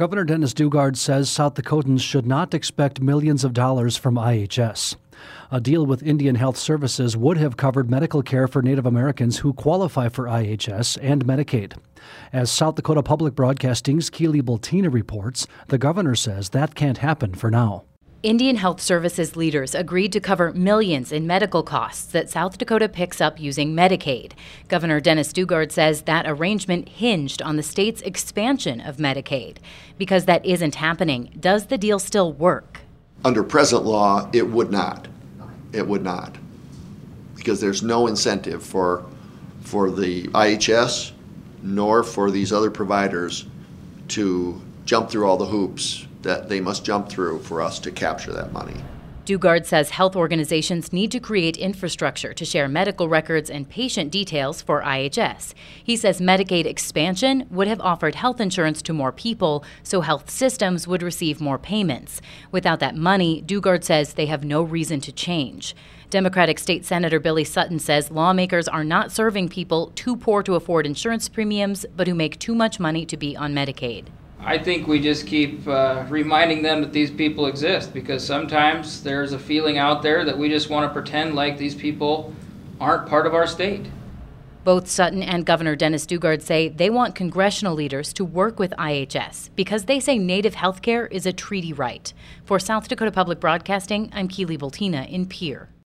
Governor Dennis Daugaard says South Dakotans should not expect millions of dollars from IHS. A deal with Indian Health Services would have covered medical care for Native Americans who qualify for IHS and Medicaid. As South Dakota Public Broadcasting's Keely Bultina reports, the governor says that can't happen for now. Indian Health Services leaders agreed to cover millions in medical costs that South Dakota picks up using Medicaid. Governor Dennis Daugaard says that arrangement hinged on the state's expansion of Medicaid. Because that isn't happening, does the deal still work? Under present law, it would not. It would not. Because there's no incentive for the IHS nor for these other providers to jump through all the hoops that they must jump through for us to capture that money. Daugaard says health organizations need to create infrastructure to share medical records and patient details for IHS. He says Medicaid expansion would have offered health insurance to more people, so health systems would receive more payments. Without that money, Daugaard says they have no reason to change. Democratic State Senator Billy Sutton says lawmakers are not serving people too poor to afford insurance premiums, but who make too much money to be on Medicaid. I think we just keep reminding them that these people exist, because sometimes there's a feeling out there that we just want to pretend like these people aren't part of our state. Both Sutton and Governor Dennis Daugaard say they want congressional leaders to work with IHS because they say Native health care is a treaty right. For South Dakota Public Broadcasting, I'm Keely Bultina in Pierre.